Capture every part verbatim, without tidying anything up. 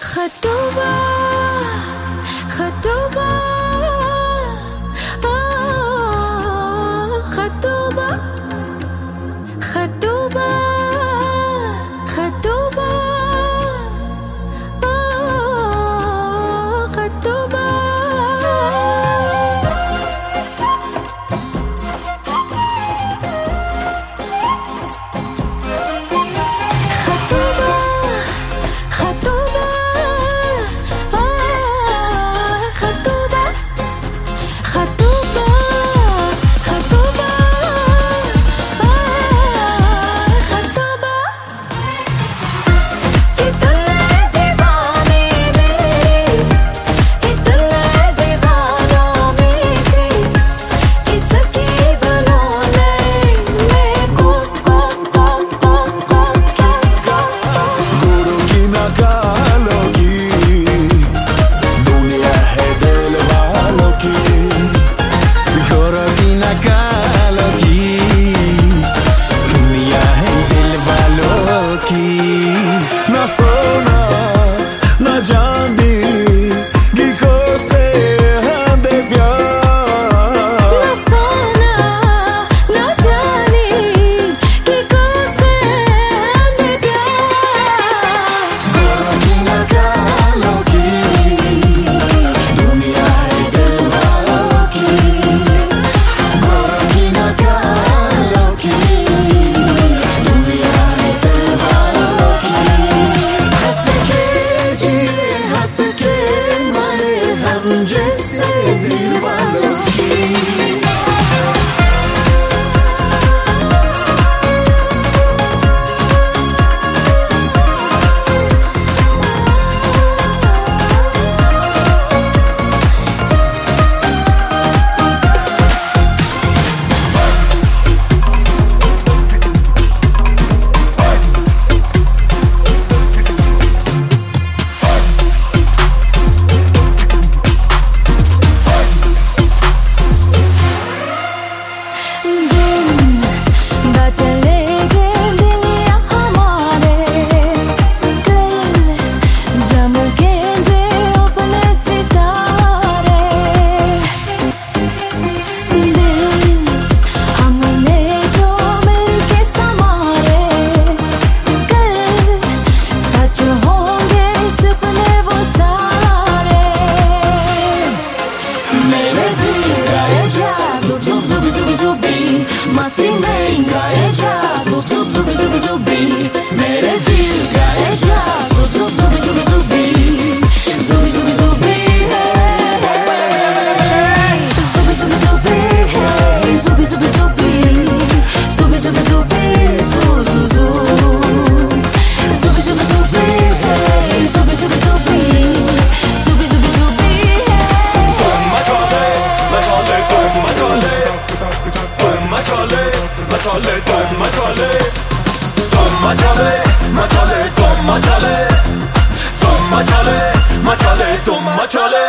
खतूबा खतूबा आ, खतूबा खतूबा खतूबा आ, खतूबा ना सोना ना चांदी की कोसे दे प्यार ना सोना ना चांदी की कोसे दे प्यार गोरखी ना कालो की दुनिया है दिल वालों की गोरखी ना कालो की दुनिया है दिल वालों की हंस के जिए हंस के मरे हम जैसे दिल वालों की मस्ती में गाए जा सुब सुब सुबी सुबी सुबी मेरे दिल गाए जा सुब सुब सुबी सुबी सुबी सुबी सुबी सुबी सुबी सुबी सुबी सुबी सुबी सुबी सुबी सुबी सुबी सु सु सु सुबी सुबी सुबी सुबी सुबी सुबी सुबी सुबी सुबी Machole, machole, tom machole, tom machole, machole, tom machole, tom machole, machole, tom machole.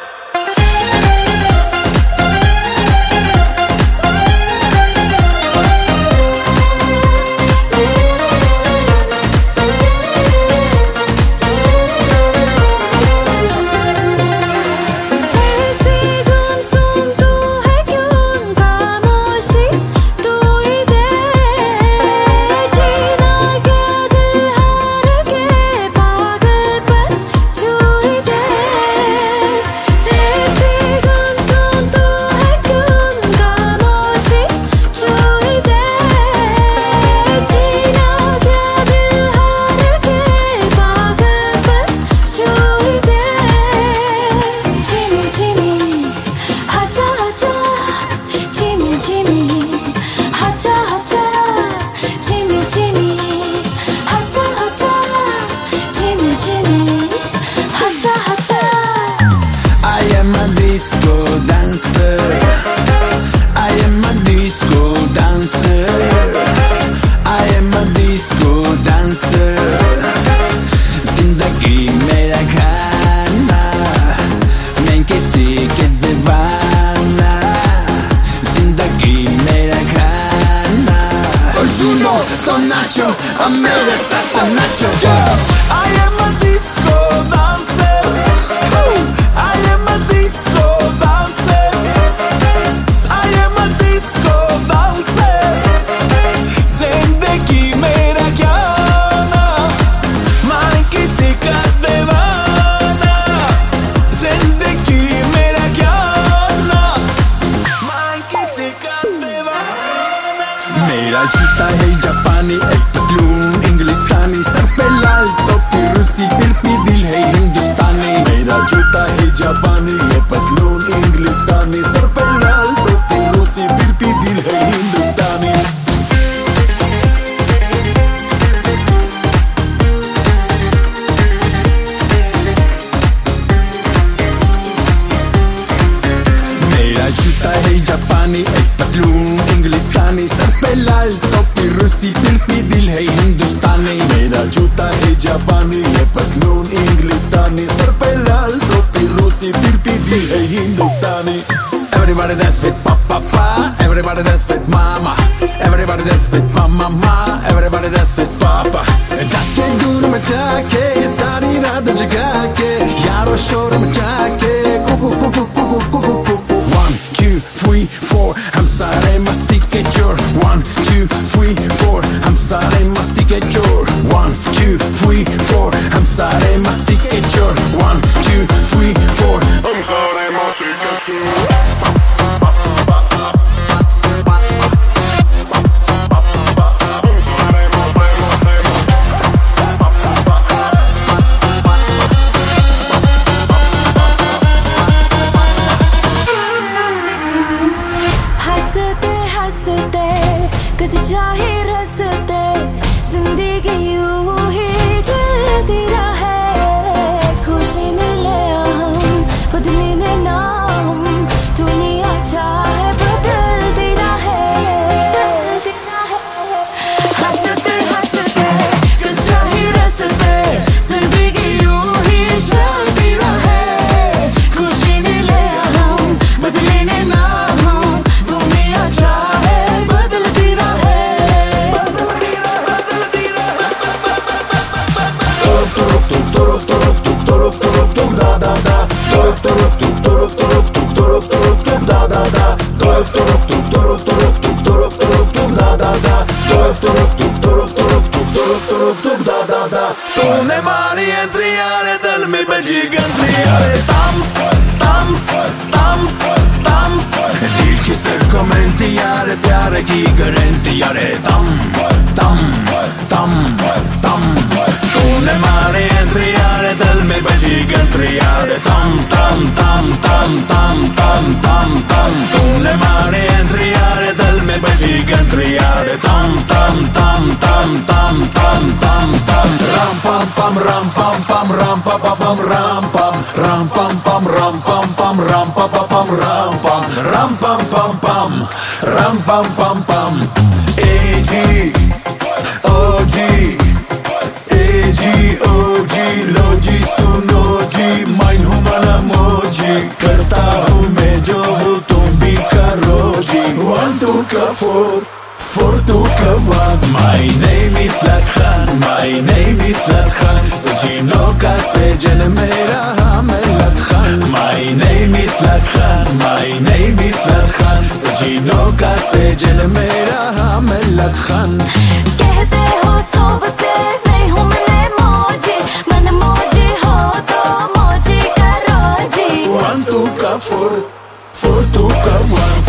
Disco dancer, I am a disco dancer, I am a disco dancer. जिंदगी मेरा खाना मैं किसी के दीवाना जिंदगी मेरा खाना और Juno con Nacho a me de Santa Nacho. I am a disco dancer. लाल टोपी रूसी फिर भी दिल है हिंदुस्तानी, मेरा जूता है जापानी ये पतलून इंग्लिस्तानी, सर पे लाल टोपी रूसी फिर भी दिल है हिंदुस्तानी। Everybody dance with papa, pa. Everybody dance with mama. Everybody dance with mama, ma. Everybody dance with papa. Dakke doon macha ke saari raat jaga ke yaaro shor macha ke kuku kuku kuku kuku kuku. One two three four hum sare masti ke chor. One two three four hum sare masti ke chor. One two three four hum sare masti ke chor. One two three four hum sare masti ke chor. कद चाहे रसते जिंदगी यूं ही चलती रहे, खुशी ने ले हम बदली ने ना हम, दुनिया चाहे बदलती रहे, बदलती रहे। हंसते हंसते कद चाहे रसते जिंदगी यूं ही चलती रहे, खुशी ने ले हम बदली ने ना हम, दुनिया चाहे तूने मारी एंट्री यारे दिल में बजी घंटी यारे तम तम तम तम, दिल की सरकमेंटी यारे प्यार की गारंटी यारे तम तम तम तम। तूने मारी एंट्री यारे दिल में बजी घंटी यारे तम तम तम तम तम तम तम तम। तूने मारी एंट्री यारे दिल में बजी घंटी यारे तम तम तम तम तम तम तम तम। Ram pam pam ram pam pam ram pa pa pam ram pam ram pam pam ram pam pam ram pa pa pam ram pam ram pam pam pam ram pam pam pam। A G O G A G O G लो जी सुनो जी mine हूँ मना मोजी, करता हूँ मैं जो हूँ तुम भी करो जी। One two का four four two का one। My name is Lathan, my name is Lathan, सजीनों का सजन मेरा हम Lathan। My name is Lathan, my name is Lathan, सजीनों का सजन मेरा हम Lathan। कहते हो सुबह से नहीं हूँ मिले मौजी, मन मौजी हो तो मौजी करो जी। One two का four four two का one।